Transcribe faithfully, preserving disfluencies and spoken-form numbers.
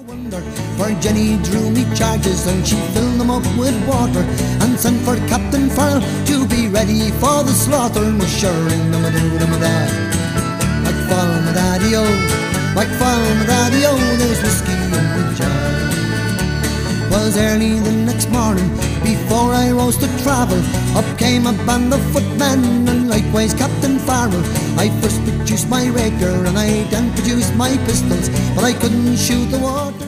wonder, for Jenny drew me charges and she filled them up with water and sent for Captain Farrell to be ready for the slaughter. Mushering them a do them a da, like fall my daddy o, like fall my daddy o. There's whiskey in the jar. 'Twas early the next morning before I rose to travel. Up came a band of footmen and likewise Captain Farrell. I first produced my rapier and I then produced my pistols, but I couldn't shoot the water.